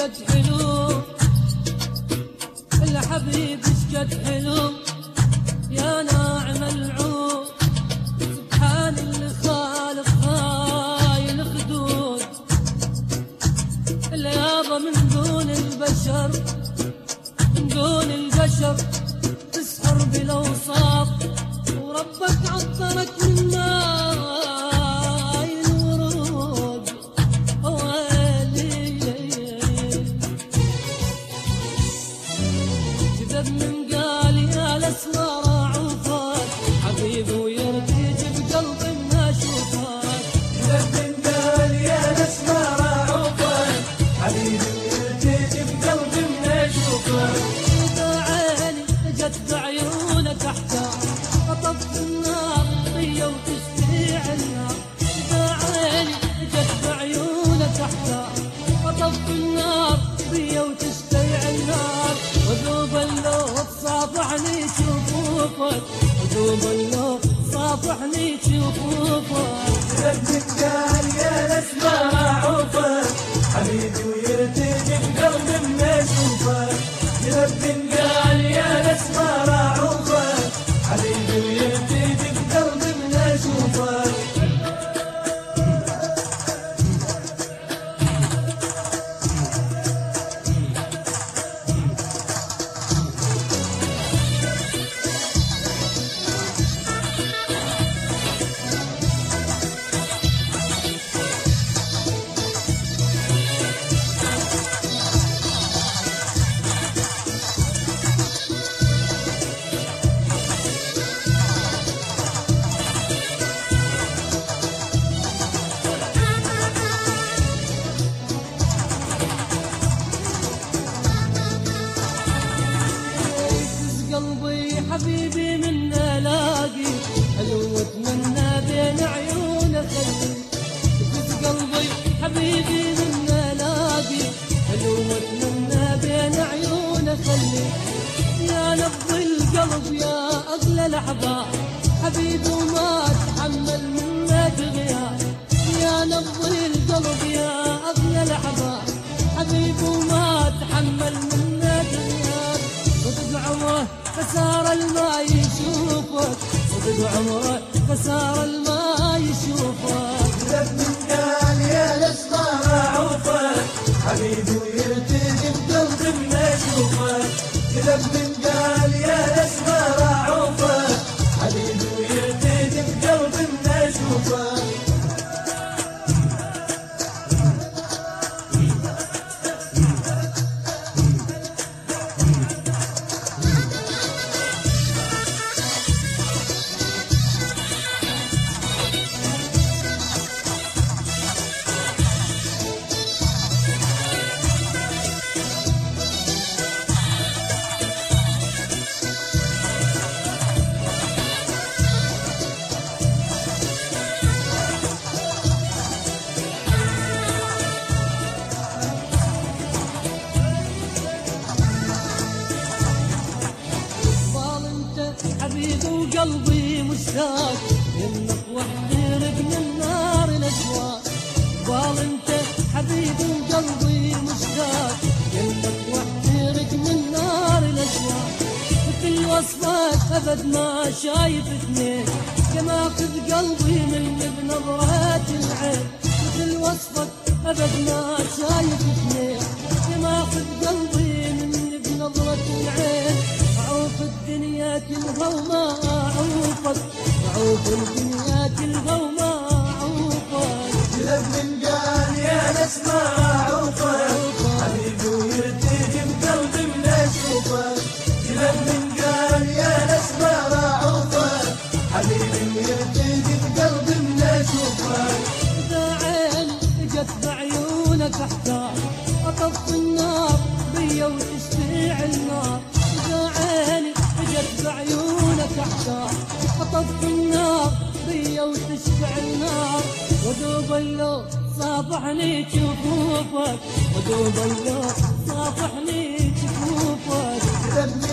شقد حلو الحبيب شقد حلو يا ناعم العود سبحان اللي خالق هاي الخدود اللي يابا من دون البشر من دون البشر تسهر بالاوصاف وربك عطرك من ماي الورود ويلي جذب من قال يا الاسمار عوفات حبيبي ويرتج بقلبي ما اشوفك جذب من قال يا الاسمار عوفات حبيبي ويرتج بقلبي ما اشوفك اذا عيني جت بعيونك احتار اطفي النار طيه وتشتيع النار اذا عيني جت بعيونك احتار اطفي النار طيه وتشتيع النار وذوب اللوط صافحني شفوفك وذوب اللوط صافحني شفوفك جذب من قال يا الاسمار عوفات حبيبي ويرتجي بقلبي ما اشوفك جذب من قال يا الاسمار عوفات حبيبي ويرتجي بقلبي ما اشوفك حبيبي من الاقي حلو واتمنى بين عيونه خلي يفز قلبي حبيبي من الاقي حلو واتمنى بين عيونه خلي يا نبض القلب يا اغلى الاحباب حبيبي وما اتحمل منك غياب يا نبض القلب يا اغلى الاحباب حبيبي وما اتحمل منك غياب صدق عمره خسار الماء يشوفك صدق عمره خسار الماء يشوفك جذب من قال يا الاسمار عوفك حبيبي ويرتجي بقلبي ما اشوفك جذب من قال يا الاسمار عوفك حبيبي ويرتجي بقلبي ما اشوفك حبيبي وقلبي مشتاق يمك واحترق من نار الاشواق قال انت حبيبي وقلبي مشتاق يمك واحترق من نار الاشواق مثل وصفك ابد ما شايف اثنين كما اخذ قلبي من بنظرات العين مثل وصفك ابد ما شايف اثنين كما اخذ قلبي من بنظرة العين عوف الدنيا كلها وما عوفك عوف الدنيا كلها وما عوفك جذب من قال يا الاسمار عوفك حبيبي ويرتجي بقلبي ما اشوفك جذب من قال يا الاسمار عوفك حبيبي ويرتجي بقلبي ما اشوفك اذا عين جت بعيونك احتار اطفي النار بيا وتشتيع النار اذا عيني جت بعيونك احتار اطفي النار بيا وتشتع النار وذوب اللوط صافحني شفوفك وذوب اللوط صافحني شفوفك